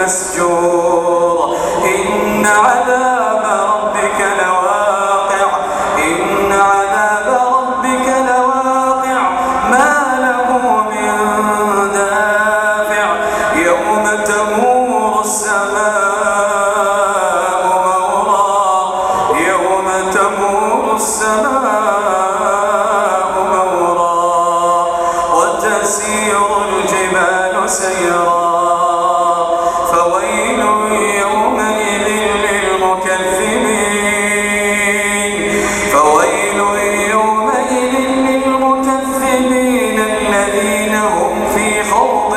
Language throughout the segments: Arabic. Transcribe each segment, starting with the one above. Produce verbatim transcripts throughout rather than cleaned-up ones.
مسجور إن عذاب ربك لواقع إن عذاب ربك لواقع ما له من دافع يوم تمور السماء مورا يوم تمور السماء مورا وتسير الجبال سيرا فويل يومئذ للمكذبين فويل يومئذ للمكذبين الذين هم في خوض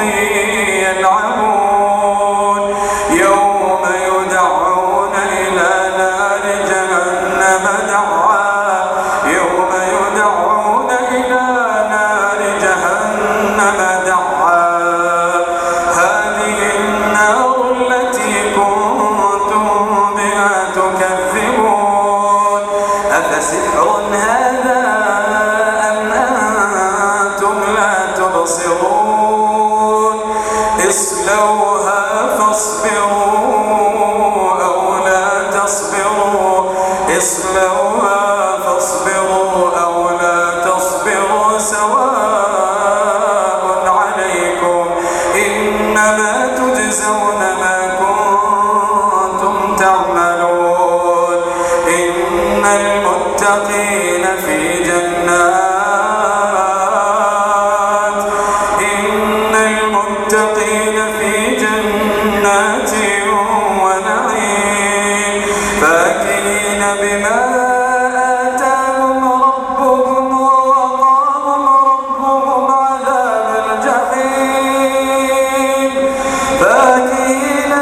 يلعبون يوم يدعون إلى نار جهنم دعا يوم يدعون إلى نار جهنم دعا هذه النار التي كنتم بها تكذبون أفسحر هذا أم أنتم لا تبصرون اصلوها فاصبروا أو لا تصبروا اصلوها فاصبروا أو لا تصبروا سواء عليكم إنما تجزون ما كنتم تعملون إن المتقين في جنات إن المتقين في جنات ونعيم فاكهين بما آتاهم ربهم ووقاهم ربهم عذاب الجحيم فاكهين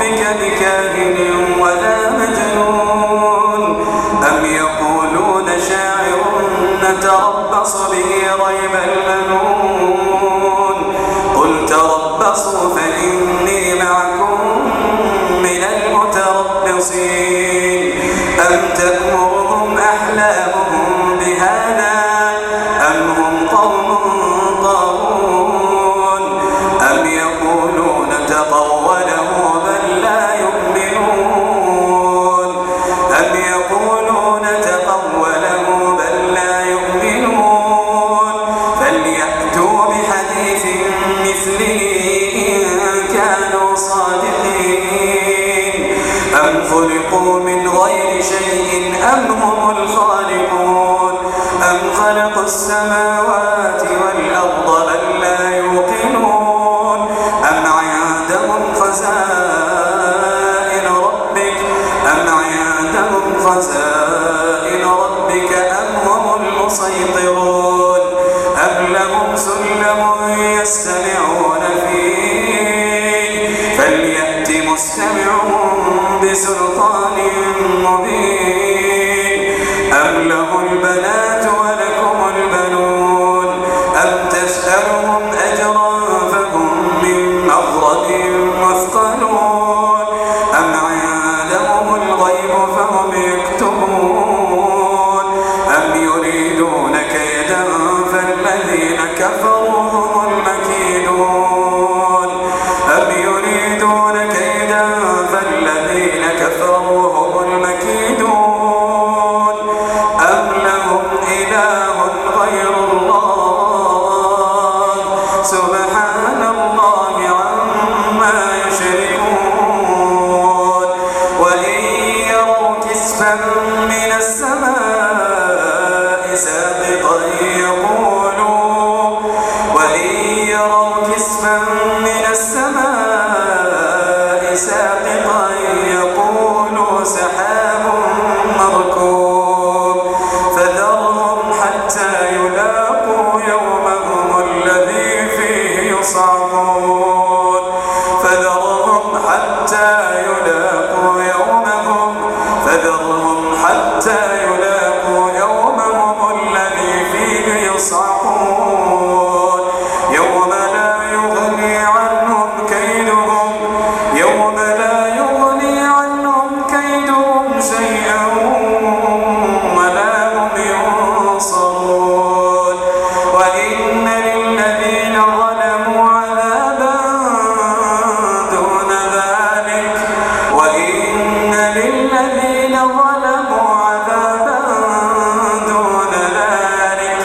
ربك بكاهن ولا مجنون أم يقولون شاعر نتربص به ريب المنون قل تربصوا فإني معكم من المتربصين أم تأمرهم أحلامهم بهذا أم هم قوم طاغون أم يقولون تقوله بل لا يؤمنون أم يقولون تقوله بل لا يؤمنون فليأتوا بحديث مثله إن كانوا صادقين أم خلقوا من غير شيء أم هم الخالقون أم خلقوا السماوات والأرض بل لا يوقنون أم عندهم خزائن ربك أم عندهم خزائن ربك أم هم المسيطرون أم لهم سلم يستمعون فيه فليأت مستمعهم بسلطان مبين أم له البنات ولكم البنون أم تسألهم أجرا فهم من مغرم مثقلون أم عندهم الغيب فهم يكتبون أم يريدون كيدا فالذين كفروا هم المكيدون أم يريدون كيدا فالذين كفروا هم المكيدون أم لهم إله غير الله سبحان الله عما يشركون وإن يروا كسفا من السماء ساقطا يقولوا وإن يروا كسفا من السماء ساقطا يقولوا سحاب مركوب فذرهم حتى يلاقوا يومهم الذي فيه يصعقون فذرهم حتى يلاقوا يومهم فذرهم حتى يلاقوا يومهم الذي فيه يصعقون يوم لا يغني عنهم كيدهم يوم لا يغني عنهم كيدهم شيئا ولا هم ينصرون وإن للذين ظلموا عذابا دون ذلك وإن للذين ظلموا عذابا دون ذلك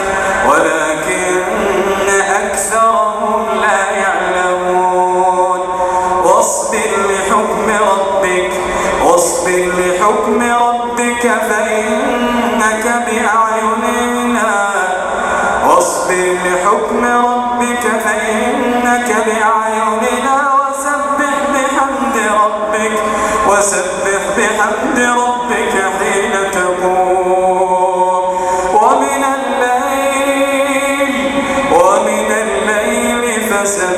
ولكن أكثرهم لا يعلمون واصبر لحكم ربك واصبر لحكم ربك فإنك بأعيننا واصبر لحكم ربك فإنك بأعيننا وسبح بحمد ربك وسبح بحمد ربك حين تقوم ومن الليل ومن الليل فسبح